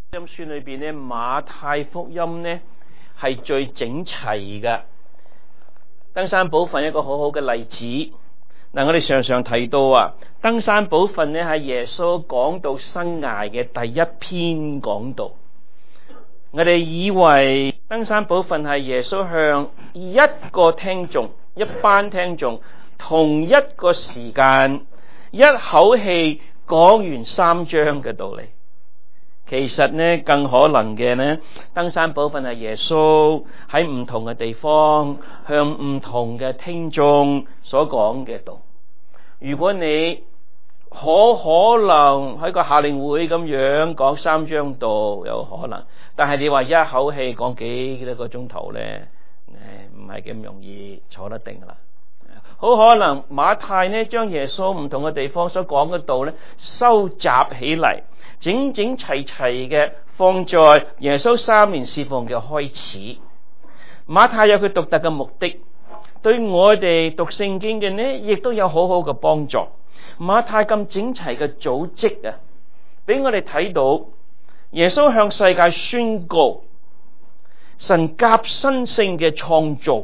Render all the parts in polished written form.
福音書裏邊咧，馬太福音咧係最整齊嘅。登山寶訓一個好好嘅例子。嗱，我哋常常提到啊，登山寶訓咧係耶穌講道生涯嘅第一篇講道。我哋以為登山寶訓係耶穌向一個聽眾、一班聽眾同一個時間一口氣講完3章嘅道理。其實呢，更可能嘅呢，登山寶訓係耶穌喺唔同嘅地方向唔同嘅聽眾所講嘅道。如果你可能喺個夏令會咁樣講3章道，有可能，但係你話一口氣講幾多個鐘頭呢，唔係咁容易坐得定啦。好可能馬太呢將耶穌唔同嘅地方所講嘅道呢收集起嚟，整整齊齊嘅放在耶穌3年侍奉嘅開始。馬太有佢獨特嘅目的，對我哋讀聖經嘅呢亦都有好好嘅幫助。馬太咁整齊嘅組織啊，俾我哋睇到耶穌向世界宣告神革新性嘅創造，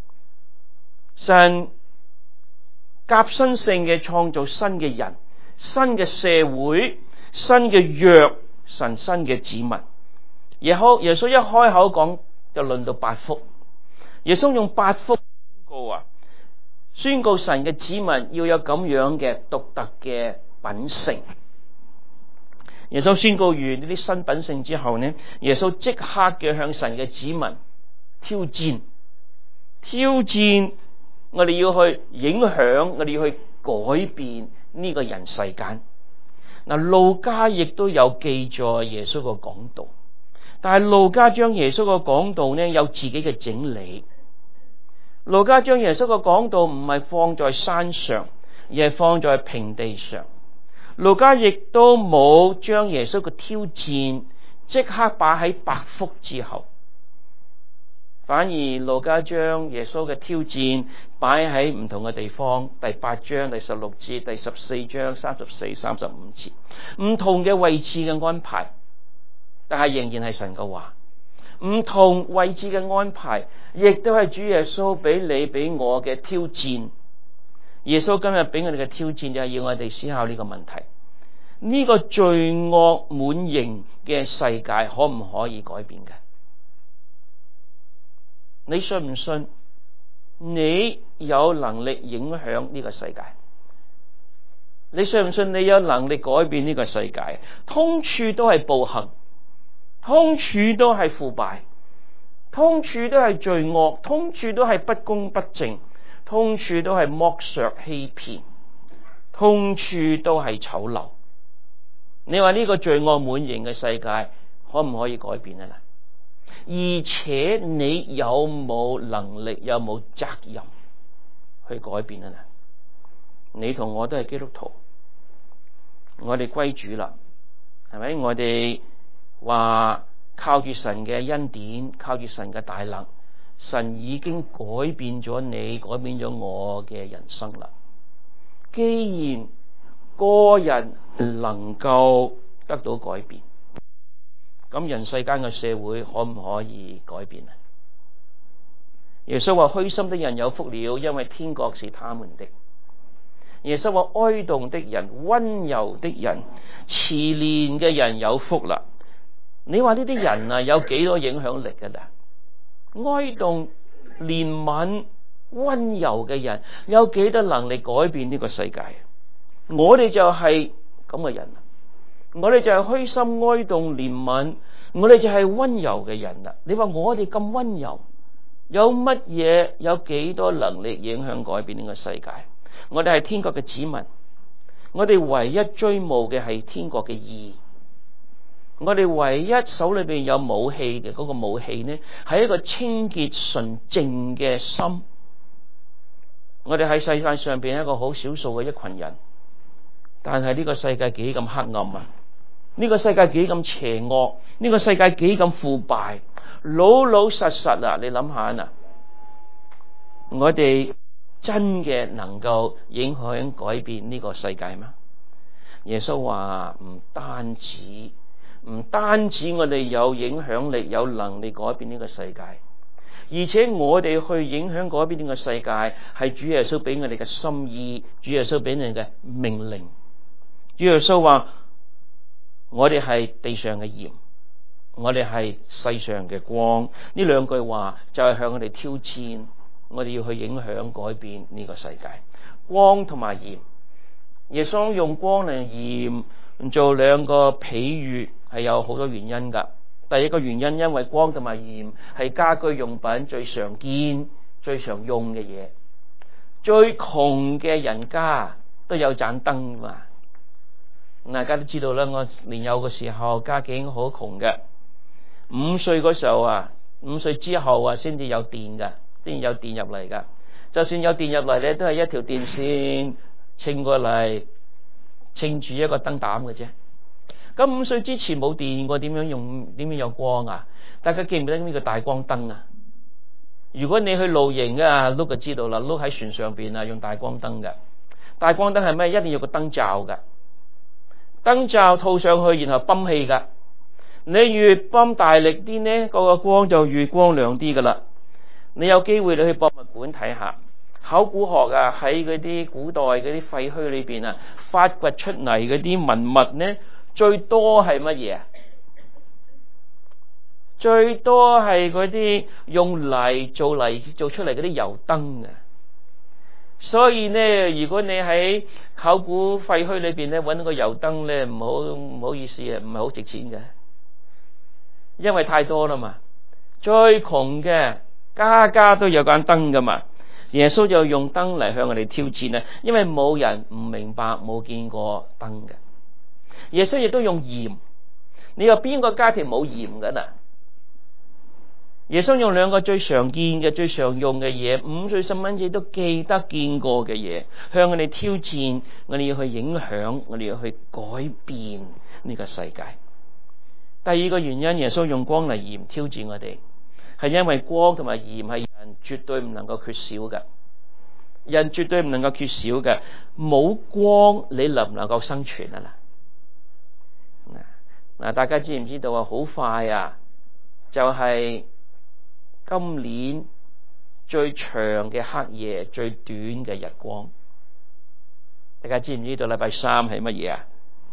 神革新性嘅創造新嘅人、新嘅社會、新嘅約、神新嘅子民。耶穌一開口講就論到8福，耶穌用8福宣告神嘅子民要有咁樣嘅獨特嘅品性。耶穌宣告完呢啲新品性之後呢，耶穌即刻嘅向神嘅子民挑戰我哋要去影響，我哋要去改變呢個人世間。嗱，路加亦都有記載耶穌個講道，但係路加將耶穌個講道呢有自己嘅整理。路加將耶穌個講道唔係放在山上，而係放在平地上。路加亦都冇將耶穌嘅挑戰即刻擺喺8福之後，反而路加將耶穌嘅挑戰擺喺唔同嘅地方，第8章、第16節、第14章、34、35節，唔同嘅位置嘅安排，但係仍然係神嘅話。唔同位置嘅安排，亦都係主耶穌俾你俾我嘅挑戰。耶穌今日俾我哋嘅挑戰就係要我哋思考呢個問題：呢個罪惡滿盈嘅世界可唔可以改變嘅？你信唔信你有能力影響呢個世界？你信唔信你有能力改變呢個世界？通處都係暴行，通處都係腐敗，通處都係罪惡，通處都係不公不正，通處都係剝削欺騙，通處都係醜陋。你話呢個罪惡滿盈嘅世界可唔可以改變啊？而且你有冇能力，有冇責任去改變啊？你同我都係基督徒，我哋歸主啦，係咪？我哋話靠住神嘅恩典，靠住神嘅大能，神已經改變咗你，改變咗我嘅人生啦。既然個人能夠得到改變，咁人世間嘅社會可唔可以改變啊？耶穌話：虛心的人有福了，因為天國是他們的。耶穌話：哀慟的人、溫柔的人、慈憐嘅人有福啦。你話呢啲人啊，有幾多影響力噶啦？哀慟、憐憫、溫柔嘅人有幾多能力改變呢個世界？我哋就係咁嘅人，我哋就係虛心哀慟憐憫，我哋就係溫柔嘅人啦。你話我哋咁溫柔，有乜嘢？有幾多能力影響改變呢個世界？我哋係天國嘅子民，我哋唯一追慕嘅係天國嘅義。我哋唯一手裏邊有武器嘅嗰個武器呢，係一個清潔純正嘅心。我哋喺世界上邊一個好少數嘅一群人，但係呢個世界幾咁黑暗啊！呢個世界幾咁邪惡，呢個世界幾咁腐敗，老老實實啊！你諗下嗱，我哋真嘅能夠影響改變呢個世界嗎？耶穌話唔單止， 唔單止我哋有影響力、有能力改變呢個世界，而且我哋去影響改變呢個世界，係主耶穌俾我哋嘅心意，主耶穌俾我哋嘅命令。主耶穌話：我哋係地上嘅鹽，我哋係世上嘅光。呢兩句話就係向我哋挑戰，我哋要去影響改變呢個世界。光同埋鹽，耶穌用光嚟鹽做兩個比喻，係有好多原因噶。第一個原因，因為光同埋鹽係家居用品最常見、最常用嘅嘢。最窮嘅人家都有盞燈嘛。大家都知道啦，我年幼嘅時候家境好窮嘅，5歲嗰時候啊，5歲之後啊先至有電噶，先至有電入嚟噶。就算有電入嚟咧，都係一條電線稱過嚟，稱住一個燈膽嘅啫。咁5歲之前冇電，我點樣有光啊？大家記唔記得呢個大光燈啊？如果你去露營啊，碌就知道啦，碌喺船上邊啊，用大光燈嘅。大光燈係咩？一定要個燈罩噶，燈罩套上去，然後泵氣噶。你越泵大力啲呢，嗰個光就越光亮啲噶啦。你有機會你去博物館睇下，考古學啊喺嗰啲古代嗰啲廢墟裏邊啊，發掘出嚟嗰啲文物呢，最多係乜嘢啊？最多係嗰啲用泥做出嚟嗰啲油燈啊！所以呢，如果你喺考古廢墟裏邊咧揾到個油燈咧，唔好意思啊，唔係好值錢嘅，因為太多啦嘛。最窮嘅家家都有盞燈噶嘛。耶穌就用燈嚟向我哋挑戰啊，因為冇人唔明白冇見過燈嘅。耶穌亦都用鹽，你話邊個家庭冇鹽噶啦？耶穌用兩個最常見嘅、最常用嘅嘢，5歲細蚊仔都記得見過嘅嘢，向我哋挑戰，我哋要去影響，我哋要去改變呢個世界。第二個原因，耶穌用光嚟鹽挑戰我哋，係因為光同埋鹽係人絕對唔能夠缺少嘅，人絕對唔能夠缺少嘅。冇光，你能唔能夠生存啊？嗱，大家知唔知道啊？好快啊，就係今年最長嘅黑夜，最短嘅日光。大家知唔知道禮拜3係乜嘢啊？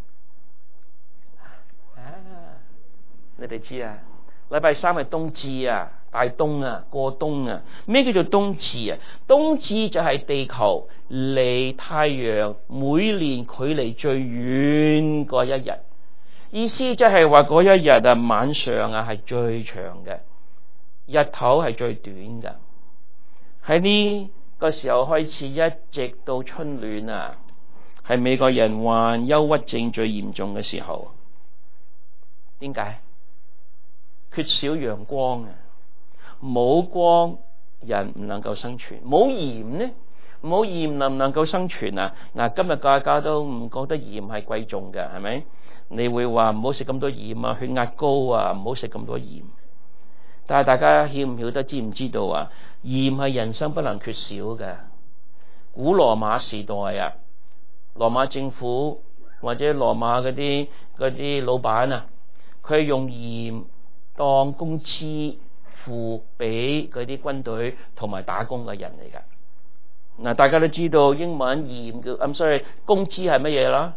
你哋知啊？禮拜3係冬至啊，大冬啊，過冬啊。咩叫做冬至啊？冬至就係地球離太陽每年距離最遠嗰一日。意思即係話嗰一日啊，晚上啊係最長嘅，日頭係最短嘅。喺呢個時候開始，一直到春暖啊，係美國人患憂鬱症最嚴重嘅時候。點解？缺少陽光啊，冇光人唔能夠生存。冇鹽呢？冇鹽能唔能夠生存啊？嗱，今日大家都唔覺得鹽係貴重嘅，係咪？你會話唔好食咁多鹽啊，血壓高啊，唔好食咁多鹽。但係大家曉唔曉得、知唔知道啊？鹽係人生不能缺少嘅。古羅馬時代啊，羅馬政府或者羅馬嗰啲老闆啊，佢用鹽當工資付俾嗰啲軍隊同埋打工嘅人嚟噶。嗱，大家都知道英文鹽叫工資係乜嘢啦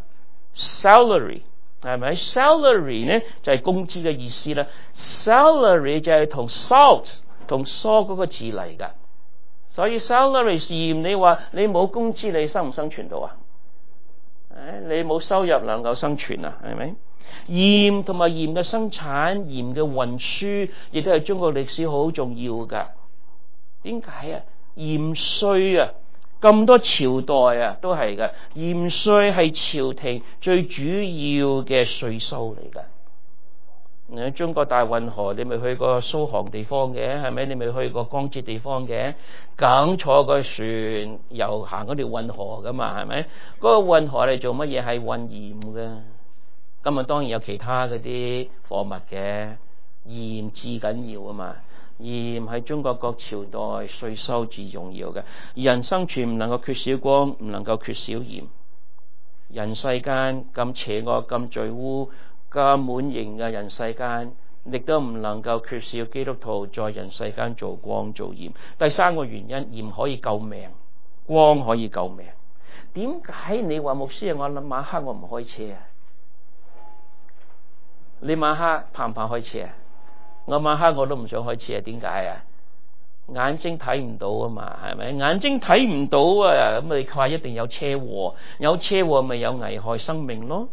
？salary 係咪 ？salary 呢就係工資嘅意思啦。salary 就係同 salt 嗰個字嚟噶。所以 salary 鹽，你話你冇工資，你生唔生存到啊？你冇收入能夠生存啊？係咪？鹽同埋鹽嘅生產、鹽嘅運輸，亦都係中國歷史好重要噶。點解啊？鹽稅啊，咁多朝代啊都係噶。鹽稅係朝廷最主要嘅稅收嚟噶。你喺中國大運河，你咪去過蘇杭地方嘅，係咪？你咪去過江浙地方嘅，梗坐個船遊行嗰條運河噶嘛，係咪？嗰個運河嚟做乜嘢？係運鹽嘅。咁啊，當然有其他嗰啲貨物嘅，鹽至緊要啊嘛。鹽係中國各朝代稅收至重要嘅。人生存唔能夠缺少光，唔能夠缺少鹽。人世間咁邪惡、咁罪污、 嘅滿盈嘅人世間，亦都唔能夠缺少基督徒在人世間做光做鹽。第三個原因，鹽可以救命，光可以救命。點解你話牧師啊？我諗晚黑我唔開車啊？你晚黑怕唔怕開車啊？我晚黑我都唔想開車啊？點解啊？眼睛睇唔到啊嘛，係咪？眼睛睇唔到啊，咁你話一定有車禍，有車禍咪有危害生命咯。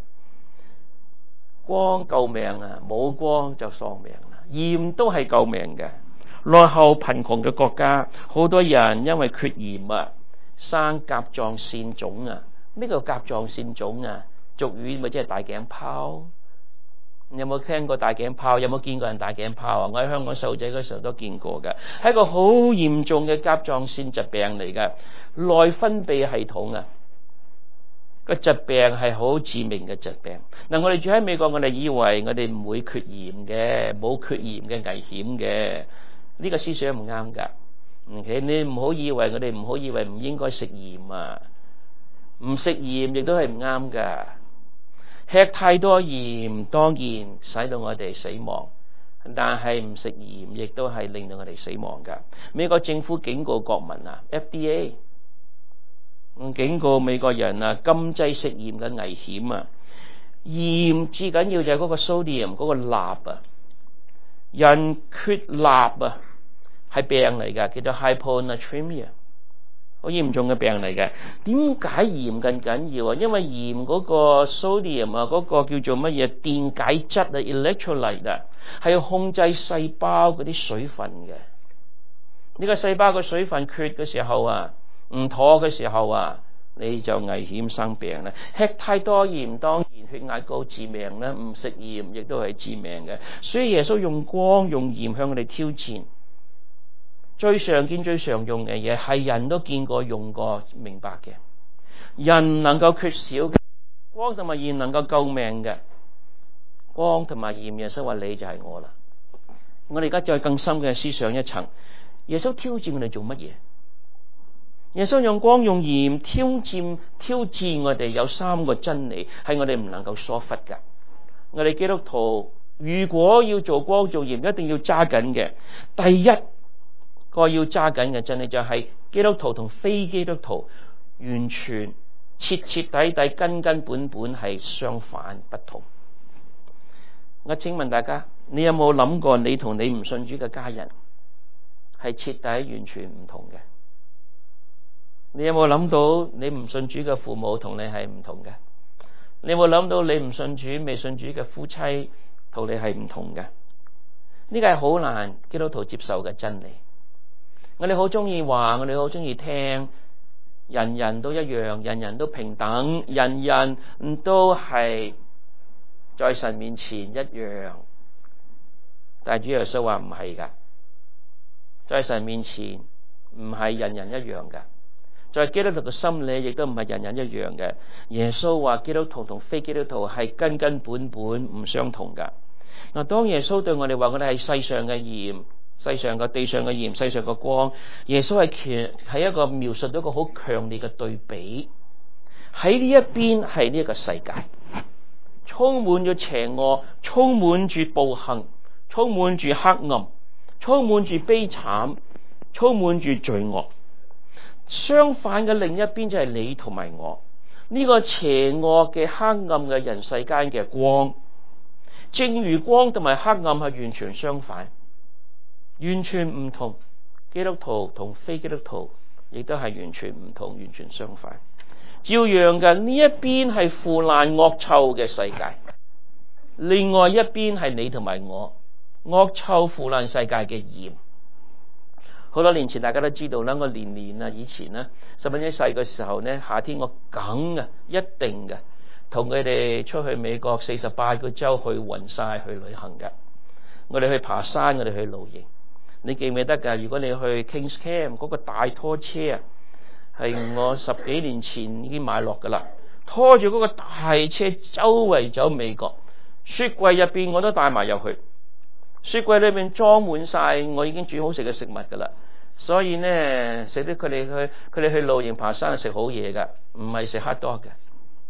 光救命啊，冇光就喪命啦。鹽都係救命嘅。落後貧窮嘅國家，好多人因為缺鹽啊，生甲狀腺腫啊。咩叫甲狀腺腫啊？俗語咪即係大頸泡。你有冇聽過大頸泡？有冇見過人大頸泡啊？我喺香港細路仔嗰時候都見過嘅，係一個好嚴重嘅甲狀腺疾病嚟嘅，內分泌系統啊，個疾病係好致命嘅疾病。嗱，我哋住喺美國，我哋以為我哋唔會缺鹽嘅，冇缺鹽嘅危險嘅，呢個思想唔啱噶。OK，你唔好以為我哋唔好以為唔應該食鹽啊，唔食鹽亦都係唔啱噶。吃太多鹽當然使到我哋死亡，但係唔食鹽亦都係令到我哋死亡噶。美國政府警告國民啊 ，FDA 警告美國人啊，禁制食鹽嘅危險啊。鹽最緊要就係嗰個 sodium 嗰個鈉啊，人缺鈉啊係病嚟噶，叫做 hyponatremia。好嚴重嘅病嚟嘅。點解鹽咁緊要啊？因為鹽嗰個 sodium 啊，嗰個叫做乜嘢電解質啊 electrolyte 啊，係要控制細胞嗰啲水分嘅。呢個細胞嘅水分缺嘅時候啊，唔妥嘅時候啊，你就危險生病啦。吃太多鹽當然血壓高致命啦，唔食鹽亦都係致命嘅。所以耶穌用光用鹽向我哋挑戰。最常見最常用嘅嘢係人都見過用過明白嘅，人能夠缺少嘅光同埋鹽能夠救命嘅，光同埋鹽，耶穌話你就係我啦。我哋而家再更深嘅思想一層，耶穌挑戰我哋做乜嘢？耶穌用光用鹽挑戰我哋，有三個真理係我哋唔能夠疏忽嘅。我哋基督徒如果要做光做鹽，一定要揸緊嘅。第一個要揸緊嘅真理就係基督徒同非基督徒完全徹徹底底根根本本係相反不同。我請問大家，你有冇諗過你同你唔信主嘅家人係徹底完全唔同嘅？你有冇諗到你唔信主嘅父母同你係唔同嘅？你有冇諗到你唔信主未信主嘅夫妻同你係唔同嘅？呢個係好難基督徒接受嘅真理。我哋好中意話，我哋好中意聽，人人都一樣，人人都平等，人人都係在神面前一樣。但係主耶穌話唔係噶，在神面前唔係人人一樣噶，在基督徒嘅心理亦都唔係人人一樣嘅。耶穌話基督徒同非基督徒係根根本本唔相同噶。嗱，當耶穌對我哋話我哋係世上嘅鹽，世上嘅地上嘅鹽，世上嘅光，耶穌係一個描述到一個好強烈嘅對比。喺呢一邊係呢一個世界，充滿咗邪惡，充滿住暴行，充滿住黑暗，充滿住悲慘，充滿住罪惡。相反嘅另一邊就係你同埋我，呢個邪惡嘅黑暗嘅人世間嘅光。正如光同埋黑暗係完全相反，完全唔同。基督徒同非基督徒亦都係完全唔同，完全相反。照樣嘅，呢一邊係腐爛惡臭嘅世界，另外一邊係你同埋我，惡臭腐爛世界嘅鹽。好多年前大家都知道啦，我年以前咧十分之細嘅時候咧，夏天我梗嘅一定嘅同佢哋出去美國48個州去勻晒去旅行嘅。我哋去爬山，我哋去露營。你記唔記得噶？如果你去 Kings Camp 嗰個大拖車啊，係我10幾年前已經買落噶啦，拖住嗰個大車周圍走美國，雪櫃入邊我都帶埋入去，雪櫃裏邊裝滿晒我已經煮好食嘅食物噶啦。所以呢，食啲佢哋去露營爬山食好嘢噶，唔係食hot dog嘅。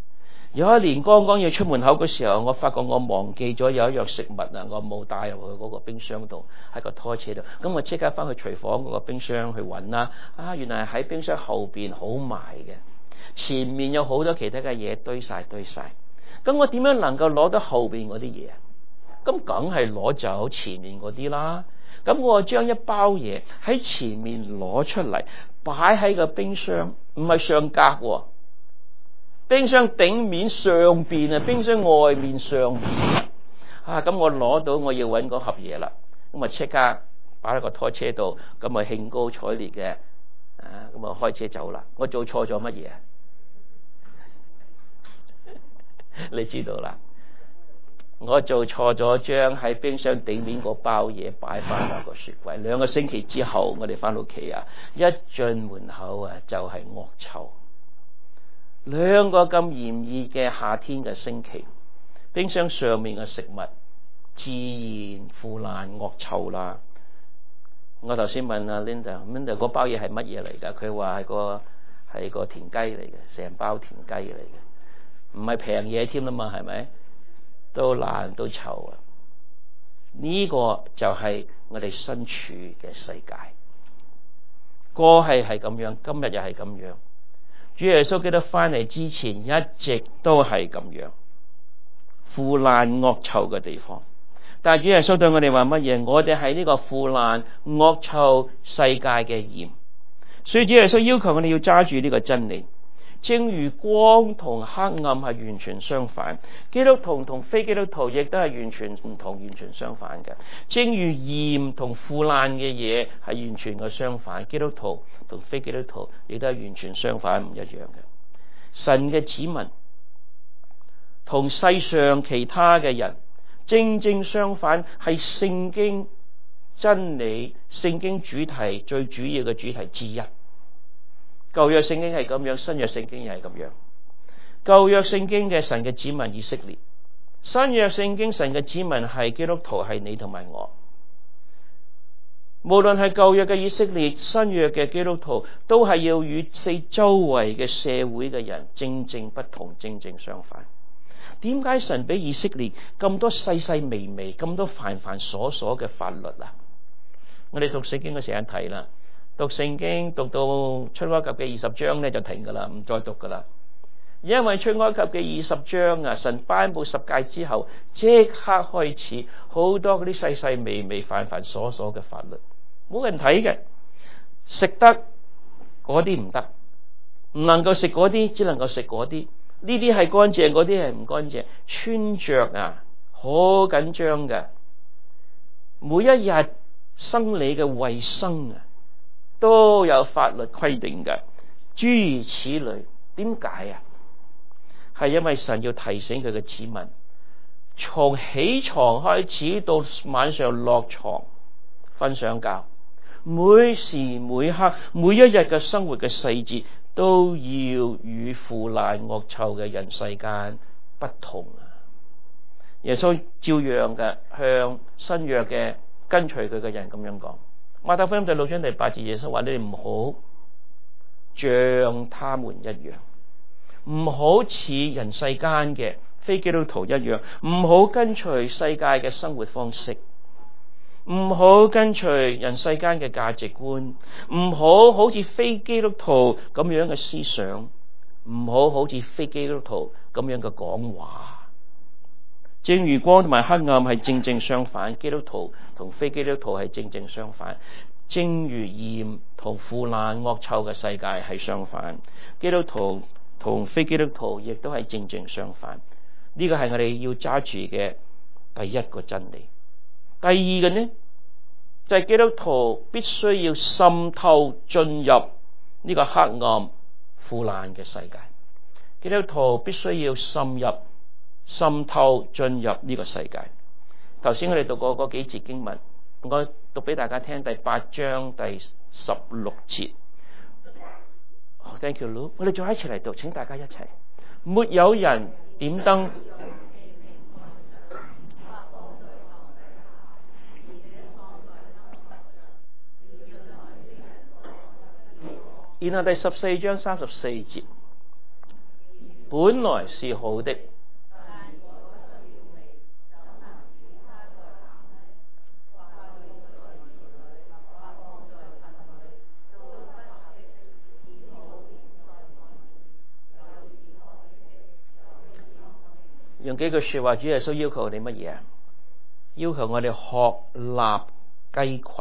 有一年剛剛要出門口嘅時候，我發覺我忘記咗有一樣食物啊，我冇帶入去嗰個冰箱度，喺個拖車度。咁我即刻翻去廚房嗰個冰箱去揾啦。原來係喺冰箱後邊好埋嘅，前面有好多其他嘅嘢堆晒。咁我點樣能夠攞到後邊嗰啲嘢？咁梗係攞走前面嗰啲啦。咁我將一包嘢喺前面攞出嚟，擺喺個冰箱，唔係上格喎。冰箱頂面上邊啊，冰箱外面上邊咁我攞到我要揾嗰盒嘢啦，咁啊即刻擺喺個拖車度，咁啊興高采烈嘅咁啊開車走啦。我做錯咗乜嘢？你知道啦，我做錯咗將喺冰箱頂面嗰包嘢擺翻落個雪櫃。2個星期之後，我哋翻到屋企一進門口就係惡臭。2個咁炎熱嘅夏天嘅星期，冰箱上面嘅食物自然腐爛惡臭啦。我頭先問阿 Linda 嗰包嘢係乜嘢嚟㗎？佢話係個田雞嚟嘅，成包田雞嚟嘅，唔係平嘢添啦嘛，係咪？都爛都臭啊！呢個就係我哋身處嘅世界，過去係咁樣，今日又係咁樣。主耶穌基督翻嚟之前一直都係咁樣，腐爛惡臭嘅地方。但係主耶穌對我哋話乜嘢？我哋係呢個腐爛惡臭世界嘅鹽，所以主耶穌要求我哋要揸住呢個真理。正如光同黑暗係完全相反，基督徒同非基督徒亦都係完全唔同，完全相反嘅。正如鹽同腐爛嘅嘢係完全嘅相反，基督徒同非基督徒亦都係完全相反，唔一樣嘅。神嘅子民同世上其他嘅人正正相反，係聖經真理、聖經主題最主要嘅主題之一。舊約聖經係咁樣，新約聖經又係咁樣。舊約聖經嘅神嘅子民以色列，新約聖經神嘅子民係基督徒，係你同埋我。無論係舊約嘅以色列，新約嘅基督徒，都係要與四周圍嘅社會嘅人正正不同，正正相反。點解神俾以色列咁多細細微微、咁多繁繁瑣瑣嘅法律啊？我哋讀聖經嘅時間睇啦。讀聖經讀到出埃及嘅20章咧就停噶啦，唔再讀噶啦。因為出埃及嘅20章神頒布10誡之後，即刻開始好多嗰啲細細微微、繁繁瑣瑣嘅法律，冇人睇嘅。食得嗰啲唔得，唔能夠食嗰啲，只能夠食嗰啲。呢啲係乾淨，嗰啲係唔乾淨。穿着好緊張嘅，每一日生理嘅衛生都有法律規定嘅，諸如此類。點解啊？係因為神要提醒佢嘅子民，從起床開始到晚上落床瞓上覺，每時每刻每一日嘅生活嘅細節都要與腐爛惡臭嘅人世間不同啊！耶穌照樣嘅向新約嘅跟隨佢嘅人咁樣講。馬太福音第6章第8節，耶穌話：你哋唔好像他們一樣，唔好似人世間嘅非基督徒一樣，唔好跟隨世界嘅生活方式，唔好跟隨人世間嘅價值觀，唔好好似非基督徒咁樣嘅思想，唔好好似非基督徒咁樣嘅講話。正如光同埋黑暗係正正相反，基督徒同非基督徒係正正相反。正如鹽同腐爛惡臭嘅世界係相反，基督徒同非基督徒亦都係正正相反。呢個係我哋要揸住嘅第一個真理。第二個呢，就係基督徒必須要滲透進入呢個黑暗腐爛嘅世界。基督徒必須要滲透進入呢個世界。頭先我哋讀過嗰幾節經文，我讀俾大家聽。第8章第16節。Thank you, Lou。我哋再一齊嚟讀，請大家一齊。沒有人點燈，然後第14章34節。 本來是好的。用幾句說話，主耶穌要求我哋乜嘢啊？要求我哋學立雞群。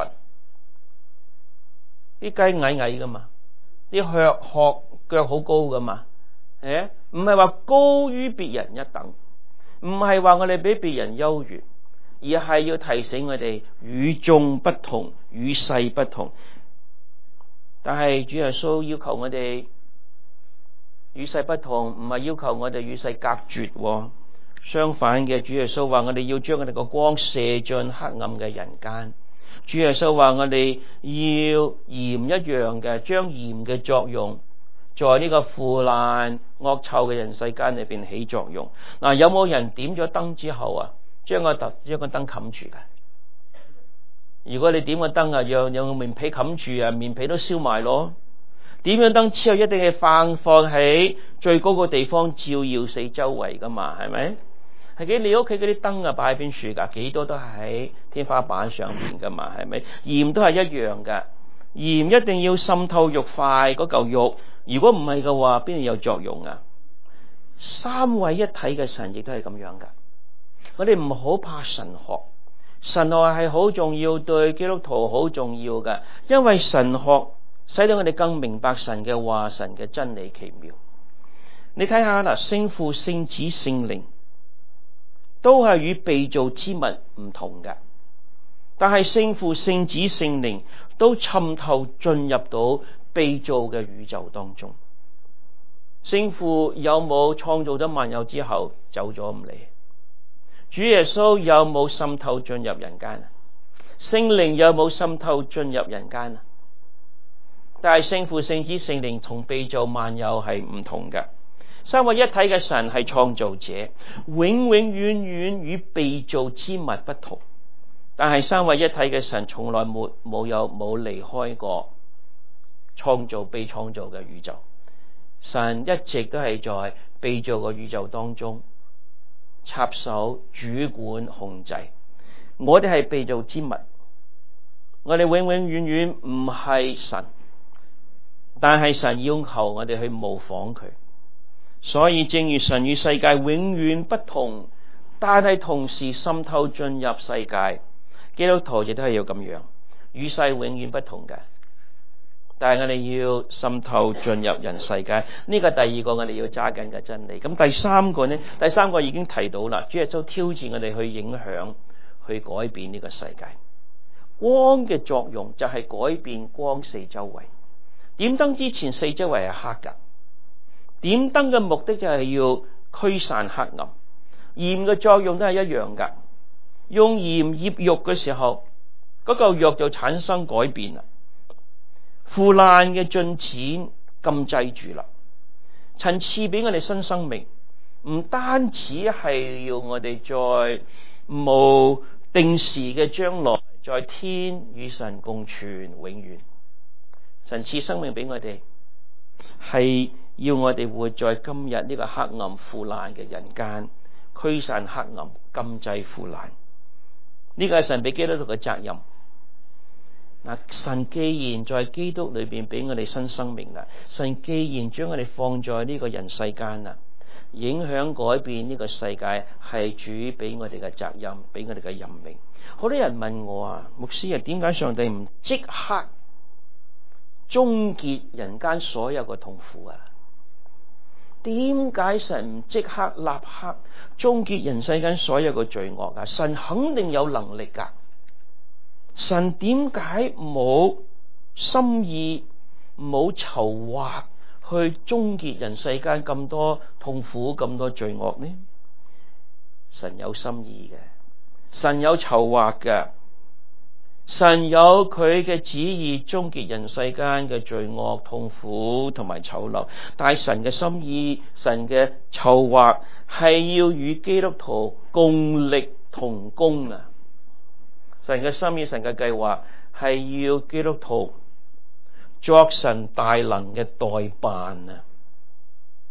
啲雞矮矮噶嘛，啲殼腳好高噶嘛，唔係話高於別人一等，唔係話我哋比別人優越，而係要提醒我哋與眾不同，與世不同。但係主耶穌要求我哋與世不同，唔係要求我哋與世隔絕。相反嘅，主耶穌話我哋要將我哋個光射進黑暗嘅人間。主耶穌話我哋要鹽一樣嘅，將鹽嘅作用在呢個腐爛惡臭嘅人世間裏邊起作用。嗱，有冇人點咗燈之後啊，將個燈冚住㗎？如果你點個燈啊，讓用棉被冚住啊，棉被都燒埋咯。點樣燈之後一定係放喺最高個地方，照耀四周圍噶嘛，係咪？係幾你屋企嗰啲燈啊，擺喺邊處噶？幾多都係喺天花板上面噶嘛，係咪？鹽都係一樣噶，鹽一定要滲透肉塊嗰嚿肉，如果唔係嘅話，邊度有作用啊？三位一體嘅神亦都係咁樣噶。我哋唔好怕神學，神學係好重要，對基督徒好重要噶，因為神學使到我哋更明白神嘅話，神嘅真理奇妙。你睇下嗱，聖父、聖子、聖靈都係與被造之物唔同嘅，但係聖父、聖子、聖靈都滲透進入到被造嘅宇宙當中。聖父有冇創造咗萬有之後走咗唔嚟？主耶穌有冇滲透進入人間啊？聖靈有冇滲透進入人間啊？但係聖父、聖子、聖靈同被造萬有係唔同嘅。三位一體嘅神係創造者，永永遠遠與被造之物不同。但係三位一體嘅神從來冇離開過被創造嘅宇宙。神一直都係在被造嘅宇宙當中插手、主管、控制。我哋係被造之物，我哋永永遠遠唔係神，但係神要求我哋去模仿佢。所以正如神與世界永遠不同，但係同時滲透進入世界，基督徒亦都係要咁樣，與世永遠不同嘅，但係我哋要滲透進入人世界。呢個第二個我哋要揸緊嘅真理。咁第三個已經提到啦，主耶穌挑戰我哋去影響、去改變呢個世界。光嘅作用就係改變光四周圍。點燈之前四周圍係黑噶，點燈嘅目的就係要驅散黑暗。鹽嘅作用都係一樣噶，用鹽醃肉嘅時候，嗰嚿肉就產生改變啦，腐爛嘅進展禁制住啦。神賜俾我哋新生命，唔單止係要我哋在無定時嘅將來，在天與神共存永遠。神賜生命俾我哋，係要我哋活在今日呢個黑暗腐爛嘅人間，驅散黑暗，禁制腐爛。呢個係神俾基督徒嘅責任。嗱，神既然在基督裏邊俾我哋新生命啦，神既然將我哋放在呢個人世間啦，影響改變呢個世界係主俾我哋嘅責任，俾我哋嘅任命。好多人問我啊，牧師啊，點解上帝唔即刻終結人間所有嘅痛苦啊？點解神唔即刻立刻終結人世間所有嘅罪惡啊？神肯定有能力噶。神點解冇心意、冇籌劃去終結人世間咁多痛苦、咁多罪惡呢？神有心意嘅，神有籌劃嘅，神有佢嘅旨意終結人世間嘅罪惡、痛苦同埋醜陋。但係神嘅心意、神嘅籌劃係要與基督徒共力同工啊！神嘅心意、神嘅計劃係要基督徒作神大能嘅代辦啊！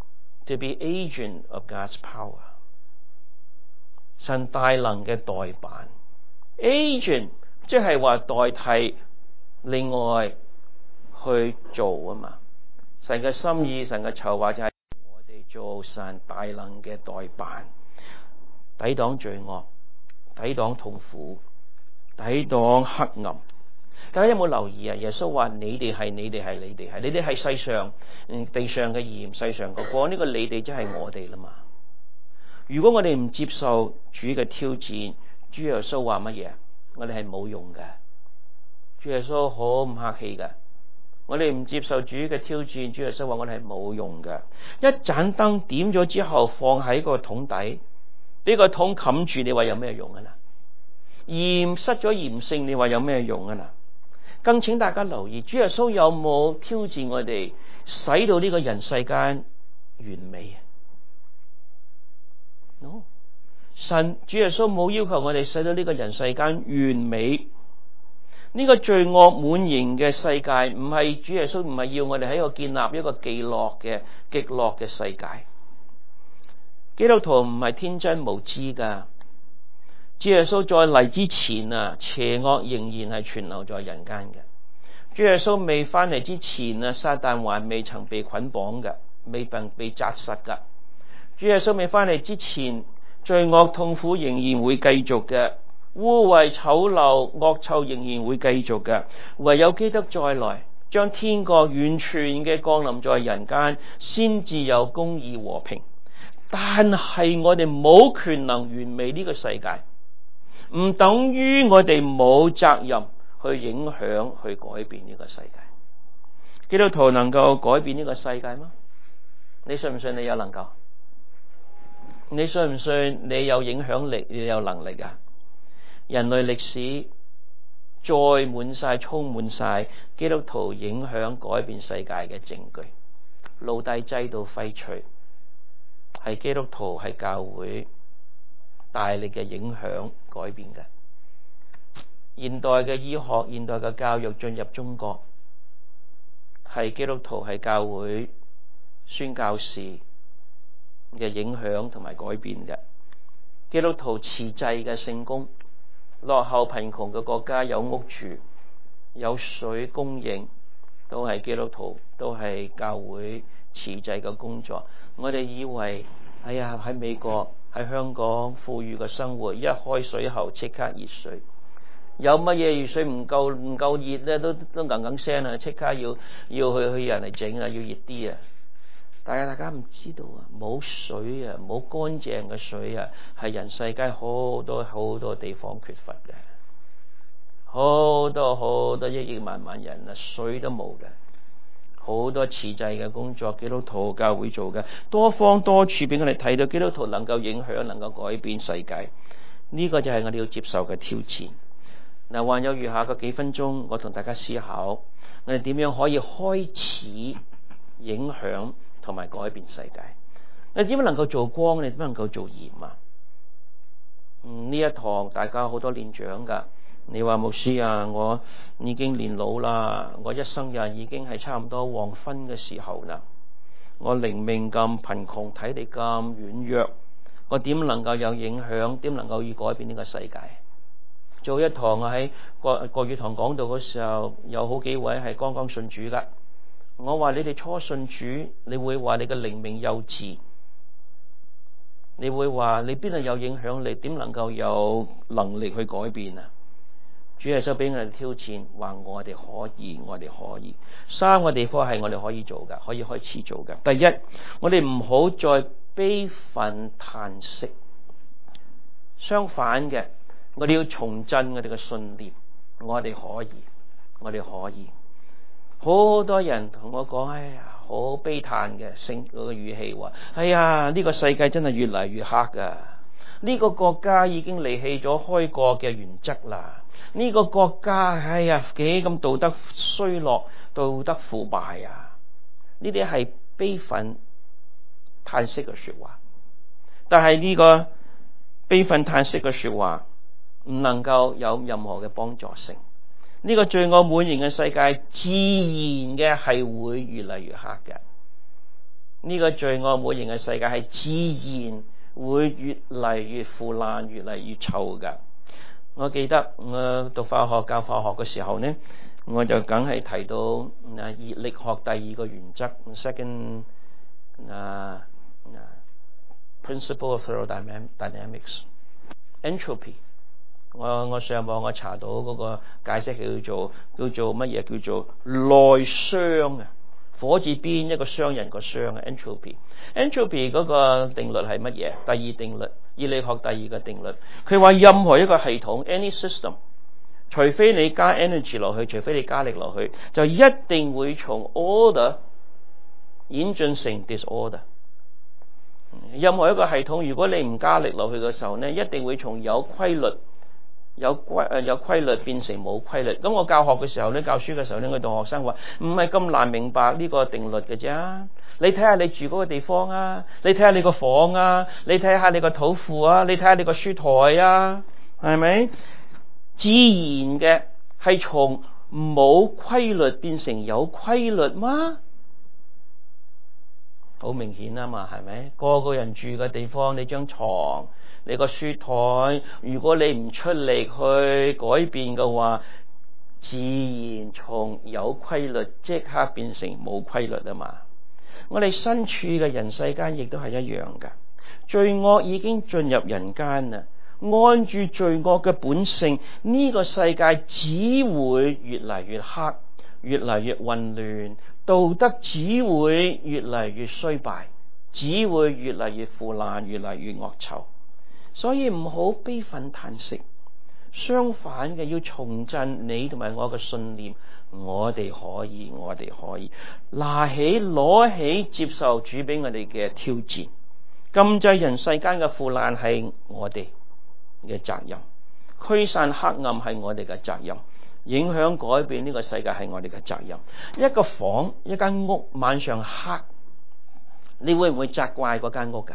to be agent of God's power。 神大能嘅代辦 agent 即係話代替另外去做啊嘛。神嘅心意，神嘅籌劃就係我哋做神大能嘅代辦，抵擋罪惡，抵擋痛苦，抵擋黑暗。大家有冇留意啊？耶穌話你哋係世上地上嘅鹽，世上嘅光。呢個你哋即係我哋啦嘛。如果我哋唔接受主嘅挑戰，主耶穌話乜嘢？我哋係冇用嘅。主耶穌好唔客氣嘅。我哋唔接受主嘅挑戰，主耶穌話我哋係冇用嘅。一盞燈點咗之後放喺個桶底，俾個桶冚住，你話有咩用啊？鹽失咗鹽性，你話有咩用啊？更請大家留意，主耶穌有冇挑戰我哋，使到呢個人世間完美？No， 主耶穌冇要求我哋使到呢個人世間完美。呢個罪惡滿盈嘅世界，唔係主耶穌唔係要我哋喺度建立一個極樂嘅世界。基督徒唔係天真無知噶。主耶穌在嚟之前啊，邪惡仍然係存留在人間嘅。主耶穌未翻嚟之前啊，撒旦還未曾被捆綁嘅，未被紮實嘅。主耶穌未翻嚟之前，罪惡痛苦仍然會繼續嘅，污穢醜陋惡臭仍然會繼續嘅。唯有基督再來，將天國完全嘅降臨在人間，先至有公義和平。但係我哋冇權能完美呢個世界，唔等於我哋冇責任去影響去改變呢個世界。基督徒能夠改變呢個世界嗎？你信唔信你有能夠？你信唔信你有影響力，你有能力啊？人類歷史載滿晒充滿晒基督徒影響改變世界嘅證據。奴隸制度廢除，係基督徒係教會大力嘅影響改變嘅。現代嘅醫學、現代嘅教育進入中國，係基督徒係教會宣教士嘅影響同埋改變嘅。基督徒慈濟嘅聖工，落後貧窮嘅國家有屋住，有水供應，都係基督徒，都係教會慈濟嘅工作。我哋以為喺美國喺香港富裕嘅生活，一開水喉即刻熱水，有乜嘢熱水唔夠熱咧，都硬聲啊，即刻要去人嚟整啊，要熱啲啊。但係大家唔知道啊，冇水啊，冇乾淨嘅水啊，係人世間好多地方缺乏嘅，好多億萬人啊，水都冇嘅。好多慈濟嘅工作，基督徒教會做嘅，多方多處俾我哋睇到基督徒能夠影響，能夠改變世界。呢個就係我哋要接受嘅挑戰。嗱，還有餘下嘅幾分鐘，我同大家思考，我哋點樣可以開始影響同埋改變世界？你點樣能夠做光？你點樣能夠做鹽啊？呢一堂大家好多年長噶。你話牧師啊，我已經年老啦，我一生人已經係差唔多黃昏嘅時候啦。我靈命咁貧窮，體力咁軟弱，我點能夠有影響？點能夠要改變呢個世界？做一堂我喺國語堂講道嗰時候，有好幾位係剛剛信主噶。我話你哋初信主，你會話你嘅靈命幼稚，你會話你邊度有影響力？點能夠有能力去改變啊？主耶穌俾我哋挑戰，話我哋可以。三個地方係我哋可以做嘅，可以開始做嘅。第一，我哋唔好再悲憤嘆息，相反嘅，我哋要重振我哋嘅信念。我哋可以。好多人同我講，好悲嘆嘅嗰個語氣話，呢個世界真係越嚟越黑噶。呢個國家已經離棄咗開國嘅原則啦。呢個國家幾咁道德衰落，道德腐敗啊！呢啲係悲憤嘆息嘅說話，但係呢個悲憤嘆息嘅說話唔能夠有任何嘅幫助性。呢個罪惡滿盈嘅世界，自然嘅係會越嚟越黑嘅。 呢個罪惡滿盈嘅世界係自然會越嚟越腐爛，越嚟越臭噶。我記得我讀化學教化學嘅時候呢，我就梗係提到熱力學第二個原則 second principle of thermodynamics entropy。我上網我查到嗰個解釋叫做乜嘢？叫做內熵啊，火字邊一個商人個商啊 entropy 嗰個定律係乜嘢？第二定律，熱力學第二個定律，佢話任何一個系統 any system， 除非你加 energy 落去，除非你加力落去，就一定會從 order 演進成 disorder。任何一個系統，如果你唔加力落去嘅時候呢，一定會從有規律變成冇規律。咁我教學嘅時候呢，教書嘅時候呢，我同學生話唔係咁難明白呢個定律嘅啫。你睇下你住嗰個地方啊，你睇下你個房啊，你睇下你個土庫啊，你睇下你個書台啊，係咪？自然嘅係從冇規律變成有規律嗎？好明顯啊嘛，係咪？個個人住嘅地方，你張床，你個書台，如果你唔出力去改變嘅話，自然從有規律即刻變成冇規律啊嘛。我哋身處嘅人世間亦都係一樣噶，罪惡已經進入人間啦。按住罪惡嘅本性，呢個世界只會越嚟越黑，越嚟越混亂，道德只會越嚟越衰敗，只會越嚟越腐爛，越嚟越惡臭。所以唔好悲憤嘆息，相反嘅要重振你同埋我嘅信念。我哋可以攞起接受主俾我哋嘅挑戰。禁制人世間嘅腐爛係我哋嘅責任，驅散黑暗係我哋嘅責任，影響改變呢個世界係我哋嘅責任。一個房一間屋晚上黑，你會唔會責怪嗰間屋噶？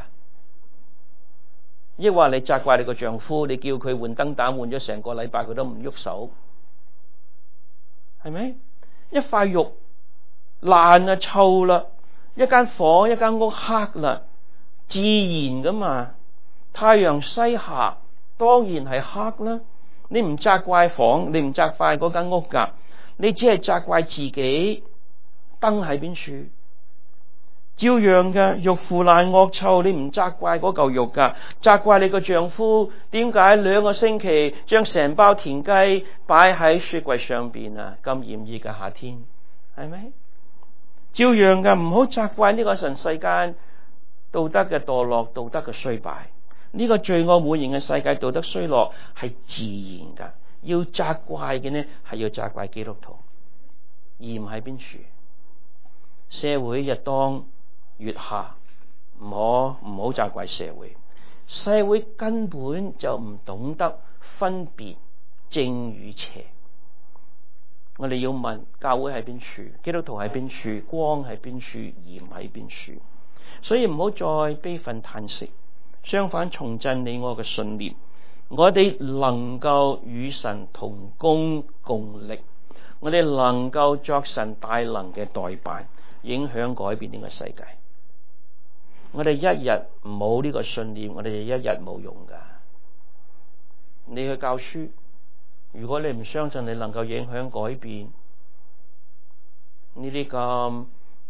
抑或你責怪你個丈夫，你叫佢換燈膽，換咗成個禮拜佢都唔喐手，係咪？一塊肉爛啊臭啦，一間房一間屋黑啦，自然噶嘛。太陽西下當然係黑啦。你唔責怪房，你唔責怪嗰間屋噶，你只係責怪自己燈喺邊處。照樣嘅肉腐爛惡臭，你唔責怪嗰嚿肉噶，責怪你個丈夫點解2個星期將成包田雞擺喺雪櫃上邊啊？咁炎熱嘅夏天，係咪？照樣嘅唔好責怪呢個人世間道德嘅墮落，道德嘅衰敗。呢個罪惡滿盈嘅世界，道德衰落係自然噶。要責怪嘅呢，係要責怪基督徒，而唔係邊處。社會日當月下，唔好責怪社會。社會根本就唔懂得分別正與邪。我哋要問教會喺邊處，基督徒喺邊處，光喺邊處，鹽喺邊處。所以唔好再悲憤嘆息，相反重振你我嘅信念。我哋能夠與神同工共力，我哋能夠作神大能嘅代辦，影響改變呢個世界。我哋一日冇呢個信念，我哋一日冇用噶。你去教書，如果你唔相信你能夠影響改變呢啲咁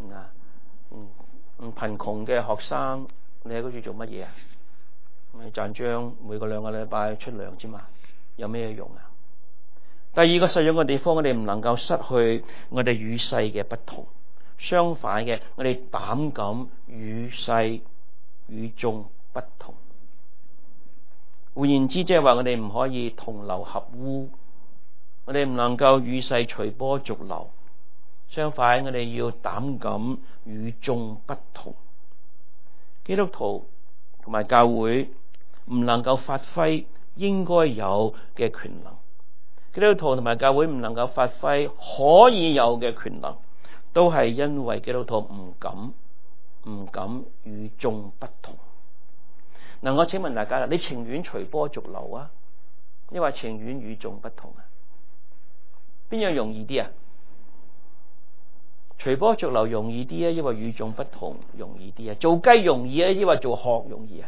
貧窮嘅學生，你喺嗰處做乜嘢啊？咪賺張每個2個禮拜出糧啫嘛，有咩用啊？第二個實用嘅地方，我哋唔能夠失去我哋與世嘅不同。相反嘅，我哋膽敢與世與眾不同。換言之，即係話我哋唔可以同流合污，我哋唔能夠與世隨波逐流。相反，我哋要膽敢與眾不同。基督徒同埋教會唔能夠發揮應該有嘅權能，基督徒同埋教會唔能夠發揮可以有嘅權能，都係因為基督徒唔敢與眾不同。嗱，我請問大家啦，你情願隨波逐流啊，抑或情願與眾不同啊？邊樣容易啲啊？ 隨波逐流容易啲啊，抑或與眾不同容易啲啊？做雞容易啊，抑或做鶴容易啊？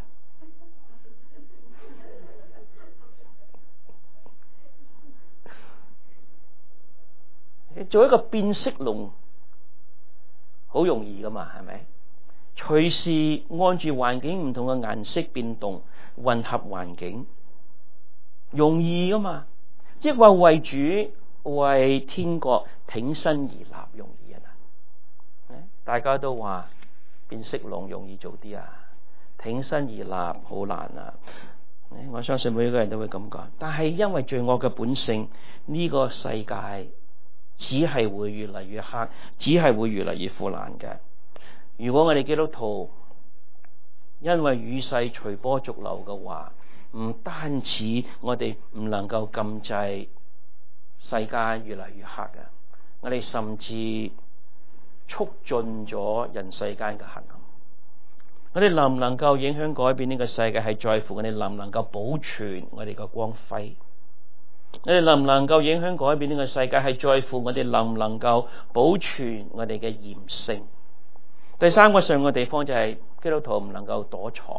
做一個變色龍好容易噶嘛，係咪？隨時按住環境唔同嘅顏色變動，混合環境容易噶嘛？抑或為主為天國挺身而立容易啊？大家都話變色龍容易做啲啊，挺身而立好難啊！我相信每一個人都會咁講，但係因為罪惡嘅本性，呢個世界只係會越嚟越黑，只係會越嚟越腐爛嘅。如果我哋基督徒因為與世隨波逐流嘅話，唔單止我哋唔能夠禁制世界越嚟越黑嘅，我哋甚至促進咗人世間嘅黑暗。我哋能唔能夠影響改變呢個世界，係在乎我哋能唔能夠保存我哋嘅光輝。我哋能唔能夠影響改變呢個世界，係在乎我哋能唔能夠保存我哋嘅鹽性。第三個上嘅地方就係基督徒唔能夠躲藏，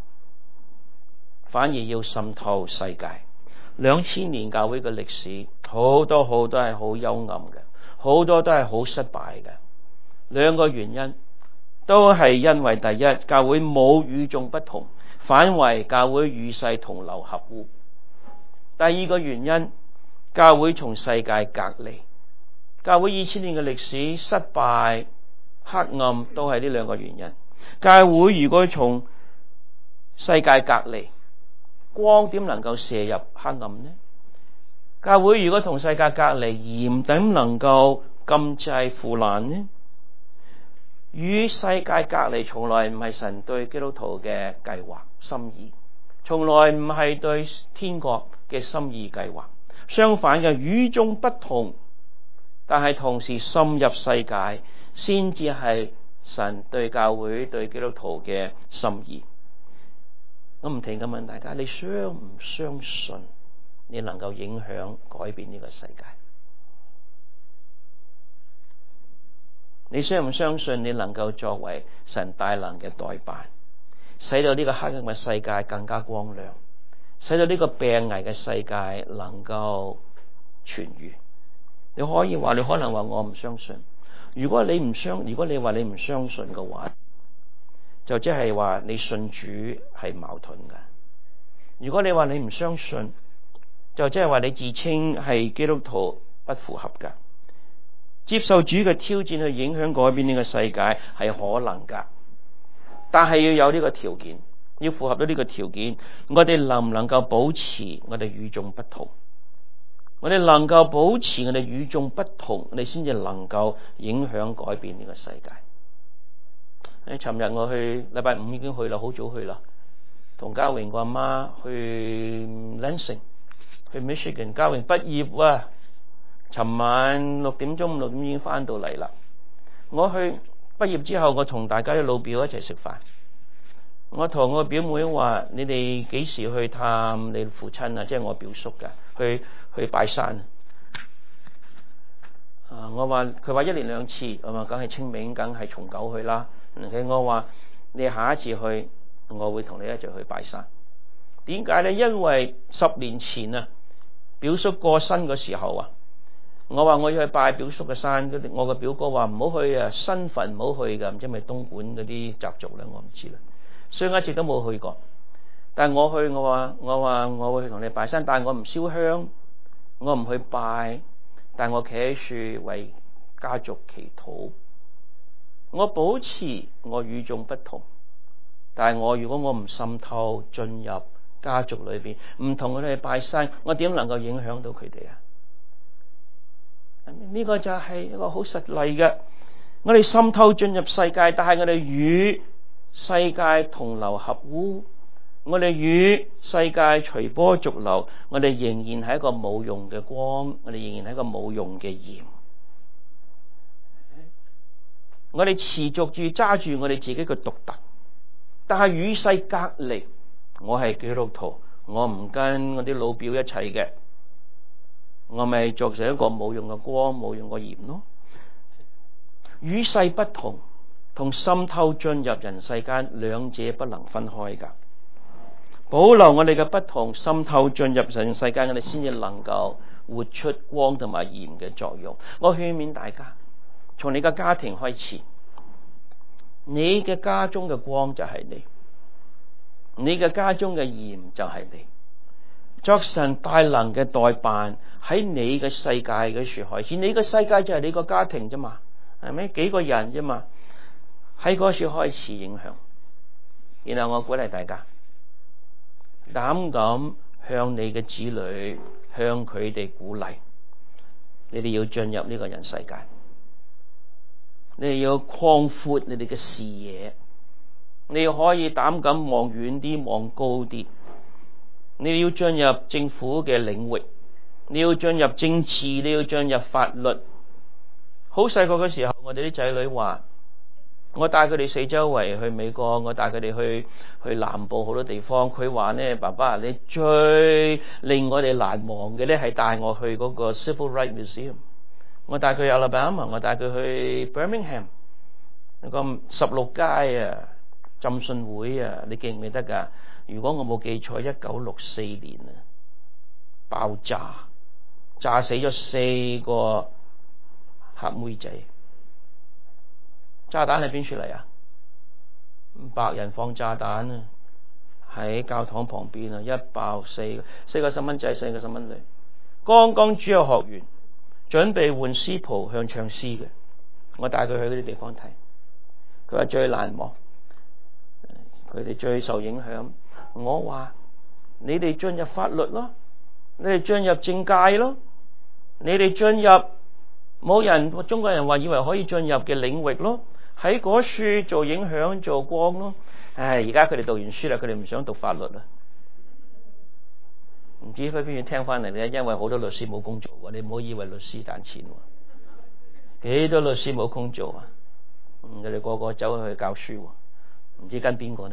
反而要滲透世界。2000年教會嘅歷史，好多都係好幽暗嘅，好多都係好失敗嘅。兩個原因都係因為第一，教會冇與眾不同，反為教會與世同流合污。第二個原因，教會從世界隔離。教會2000年嘅歷史失敗、黑暗都係呢兩個原因。教會如果從世界隔離，光點能夠射入黑暗呢？教會如果同世界隔離，鹽點能夠禁制腐爛呢？與世界隔離從來唔係神對基督徒嘅計劃心意，從來唔係對天國嘅心意計劃。相反嘅，與眾不同，但係同時深入世界，先至係神對教會對基督徒嘅心意。我唔停咁問大家，你相唔相信你能夠影響改變呢個世界？你相唔相信你能夠作為神大能嘅代辦，使到呢個黑暗嘅世界更加光亮，使到呢個病危嘅世界能夠痊癒？你可以話，你可能話我唔相信。如果你話你唔相信嘅話，就即係話你信主係矛盾嘅。如果你話你唔相信，就即係話你自稱係基督徒不符合嘅。接受主嘅挑戰去影響改變呢個世界係可能噶，但係要有呢個條件，要符合到呢個條件，我哋能唔能夠保持我哋與眾不同？我哋能夠保持我哋與眾不同，你先至能夠影響改變呢個世界。尋日我去禮拜五已經去啦，好早去啦，同嘉榮個阿媽去 Lansing 去 Michigan， 嘉榮畢業啊！尋晚6點已經翻到嚟啦。我去畢業之後，我同大家啲老表一齊食飯。我同我表妹話：你哋幾時去探你父親啊？即係我表叔噶，去拜山啊！我話佢話1年2次，我話梗係清明，梗係重九去啦。我話你下一次去，我會同你一齊去拜山。點解咧？因為10年前啊，表叔過身嘅時候啊，我話我要去拜表叔嘅山，我個表哥話唔好去啊，新墳唔好去噶，唔知係咪東莞嗰啲習俗咧，我唔知啦。所以我一直都冇去過。但係我去，我話我會去同你拜山，但係我唔燒香，我唔去拜，但係我企喺樹為家族祈禱。我保持我與眾不同，但係如果我唔滲透進入家族裏邊，唔同佢哋拜山，我點能夠影響到佢哋啊？呢個就係一個好實例嘅。我哋滲透進入世界，但係我哋與世界同流合污，我哋與世界隨波逐流，我哋仍然係一個冇用嘅光，我哋仍然係一個冇用嘅鹽。我哋持續住揸住我哋自己嘅獨特，但係與世隔離。我係基督徒，我唔跟我啲老表一齊嘅，我咪做成一個冇用嘅光，冇用嘅鹽咯。 與世不同同滲透進入人世間，兩者不能分開㗎。保留我哋嘅不同，滲透進入人世間，我哋先至能夠活出光同埋鹽嘅作用。我勸勉大家，從你嘅家庭開始，你嘅家中嘅光就係你，你嘅家中嘅鹽就係你，作神大能嘅代辦喺你嘅世界嘅時開始。你嘅世界就係你個家庭啫嘛，係咪？幾個人啫嘛，喺嗰時開始影響。然後我鼓勵大家膽敢向你嘅子女，向佢哋鼓勵，你哋要進入呢個人世界，你哋要擴闊你哋嘅視野，你可以膽敢望遠啲，望高啲。你要進入政府嘅領域，你要進入政治，你要進入法律。好細個嘅時候，我哋啲仔女話，我帶佢哋四周圍去美國，我帶佢哋去南部好多地方。佢話呢，爸爸，你最令我哋難忘嘅呢係帶我去嗰個 Civil Rights Museum。我帶佢去 Alabama，我帶佢去 Birmingham， 個16街啊，浸信會啊，你記唔記得㗎？如果我冇記錯，1964年啊，爆炸死咗4個黑妹仔。炸彈係邊處嚟啊？白人放炸彈啊，喺教堂旁邊啊，一爆4個細蚊仔，4個細蚊女，剛剛主日學完，準備換詩袍向唱詩嘅。我帶佢去嗰啲地方睇，佢話最難忘，佢哋最受影響。我話你哋進入法律咯，你哋進入政界咯，你哋進入冇人中國人話以為可以進入嘅領域咯，喺嗰處做影響做光咯。唉，而家佢哋讀完書啦，佢哋唔想讀法律啦，唔知佢邊要聽翻嚟咧？因為好多律師冇工做喎，你唔好以為律師賺錢喎，幾多律師冇工做啊？佢哋個個走去教書喎，唔知跟邊個呢？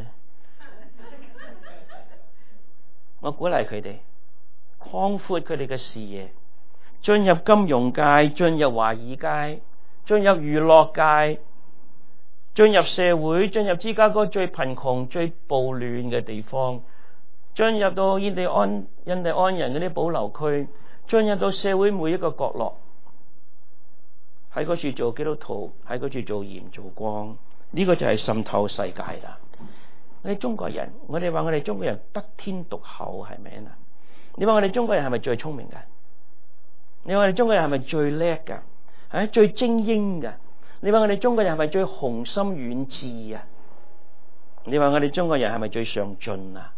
我鼓勵佢哋擴闊佢哋嘅視野，進入金融界，進入華爾街，進入娛樂界，進入社會，進入芝加哥最貧窮最暴亂嘅地方，進入到印第安人嗰啲保留區，進入到社會每一個角落，喺嗰處做基督徒，喺嗰處做鹽做光。呢個就係滲透世界啦。你中國人，我哋話我哋中國人得天獨厚，係咪啊？你話我哋中國人係咪最聰明㗎？你話我哋中國人係咪最叻㗎？最精英㗎？你話我哋中國人係咪最雄心遠志啊？你話我哋中國人係咪最上進啊？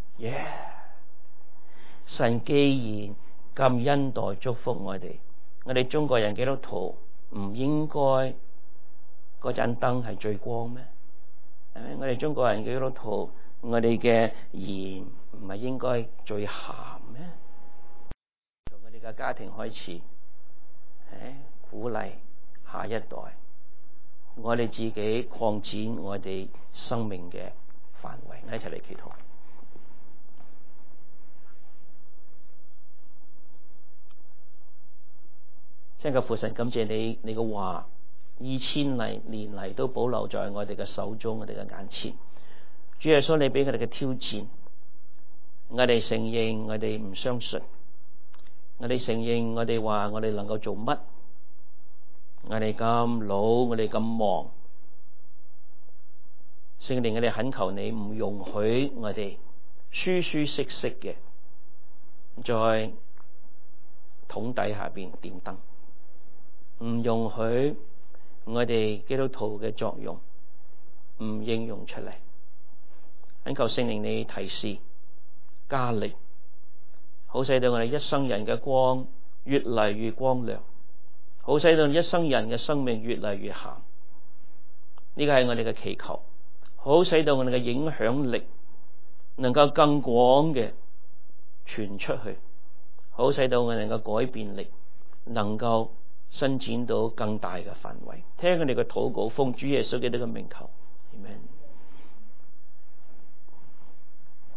神既然咁恩待祝福我哋中國人基督徒唔應該嗰盞燈係最光咩？我哋中國人基督徒，我哋嘅鹽唔係應該最鹹咩？從我哋嘅家庭開始，鼓勵下一代，我哋自己擴展我哋生命嘅範圍，一齊嚟祈禱。親愛嘅父神，感謝你，你嘅話2000年嚟都保留在我哋嘅手中，我哋嘅眼前。主耶穌，你俾我哋嘅挑戰，我哋承認我哋唔相信，我哋承認我哋話我哋能夠做乜，我哋咁老，我哋咁忙。聖靈，我哋懇求你唔容許我哋舒舒適適嘅在桶底下邊點燈，唔容許我哋基督徒嘅作用唔應用出嚟。懇求聖靈你提示加力，好使到我哋一生人嘅光越嚟越光亮，好使到一生人嘅生命越嚟越鹹。呢個係我哋嘅祈求，好使到我哋嘅影響力能夠更廣嘅傳出去，好使到我哋嘅改變力能夠伸展到更大嘅範圍。聽我哋嘅禱告，奉主耶穌基督嘅名求，阿們。